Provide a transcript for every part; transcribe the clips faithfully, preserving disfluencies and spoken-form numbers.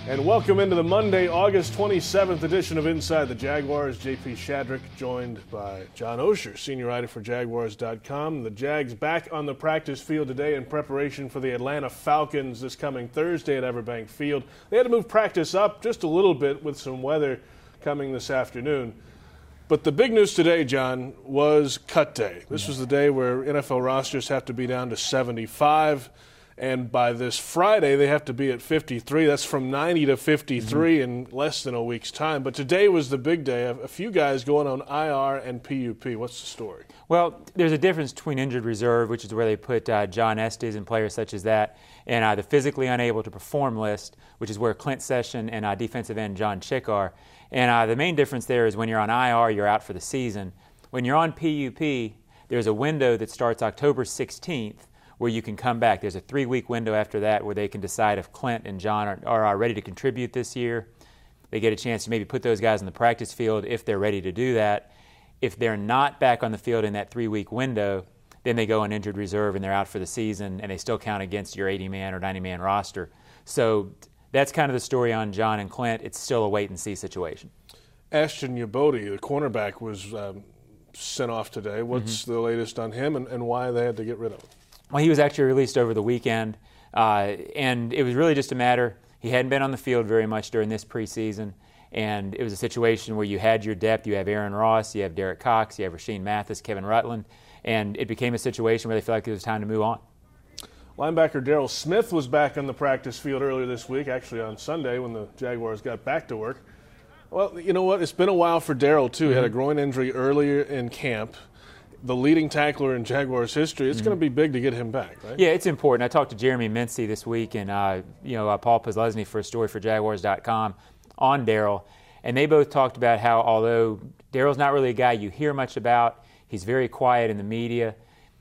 And welcome into the Monday, August twenty-seventh edition of Inside the Jaguars. J P Shadrick joined by John Osher, senior writer for Jaguars dot com. The Jags back on the practice field today in preparation for the Atlanta Falcons this coming Thursday at Everbank Field. They had to move practice up just a little bit with some weather coming this afternoon. But the big news today, John, was cut day. This was the day where N F L rosters have to be down to seventy-five. And by this Friday, they have to be at fifty-three. That's from ninety to fifty-three mm-hmm. in less than a week's time. But today was the big day. A few guys going on I R and P U P. What's the story? Well, there's a difference between injured reserve, which is where they put uh, John Estes and players such as that, and uh, the physically unable to perform list, which is where Clint Session and uh, defensive end John Chick are. And uh, the main difference there is when you're on I R, you're out for the season. When you're on P U P, there's a window that starts October sixteenth, where you can come back. There's a three-week window after that where they can decide if Clint and John are, are ready to contribute this year. They get a chance to maybe put those guys in the practice field if they're ready to do that. If they're not back on the field in that three-week window, then they go on injured reserve and they're out for the season, and they still count against your eighty-man or ninety-man roster. So that's kind of the story on John and Clint. It's still a wait-and-see situation. Ashton Yabodi, the cornerback, was um, sent off today. What's mm-hmm. the latest on him and, and why they had to get rid of him? Well, he was actually released over the weekend, uh, and it was really just a matter, he hadn't been on the field very much during this preseason, and it was a situation where you had your depth. You have Aaron Ross, you have Derek Cox, you have Rashean Mathis, Kevin Rutland, and it became a situation where they felt like it was time to move on. Linebacker Daryl Smith was back on the practice field earlier this week, actually on Sunday when the Jaguars got back to work. Well, you know what? It's been a while for Daryl, too. Mm-hmm. He had a groin injury earlier in camp. The leading tackler in Jaguars history, it's mm-hmm. going to be big to get him back, right? Yeah, it's important. I talked to Jeremy Mincy this week and uh, you know uh, Paul Posluszny for a story for Jaguars dot com on Daryl, and they both talked about how although Daryl's not really a guy you hear much about, he's very quiet in the media,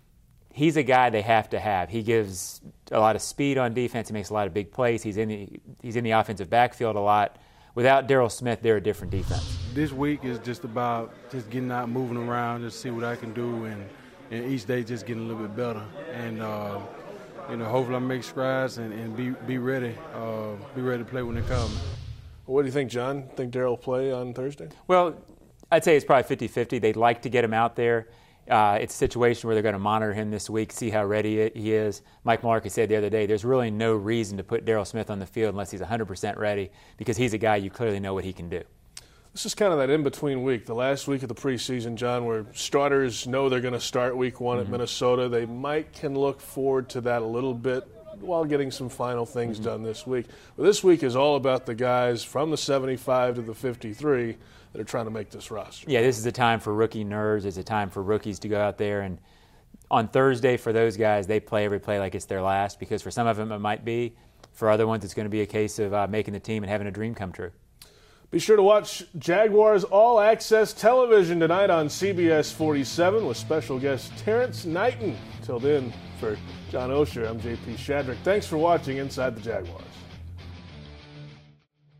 he's a guy they have to have. He gives a lot of speed on defense. He makes a lot of big plays. He's in the, he's in the offensive backfield a lot. Without Daryl Smith, they're a different defense. This week is just about just getting out, moving around, just see what I can do, and, and each day just getting a little bit better. And, uh, you know, hopefully I make strides and, and be be ready, uh, be ready to play when they come. What do you think, John? Think Daryl will play on Thursday? Well, I'd say it's probably fifty-fifty. They'd like to get him out there. Uh, it's a situation where they're going to monitor him this week, see how ready he is. Mike Mularkey said the other day, there's really no reason to put Daryl Smith on the field unless he's one hundred percent ready, because he's a guy you clearly know what he can do. This is kind of that in-between week, the last week of the preseason, John, where starters know they're going to start week one mm-hmm. at Minnesota. They might can look forward to that a little bit while getting some final things mm-hmm. done this week. But this week is all about the guys from the seventy-five to the fifty-three that are trying to make this roster. Yeah, this is a time for rookie nerves. It's a time for rookies to go out there. And on Thursday, for those guys, they play every play like it's their last, because for some of them it might be. For other ones, it's going to be a case of uh, making the team and having a dream come true. Be sure to watch Jaguars All Access Television tonight on C B S forty-seven with special guest Terrence Knighton. Till then, for John Osher, I'm J P Shadrick. Thanks for watching Inside the Jaguars.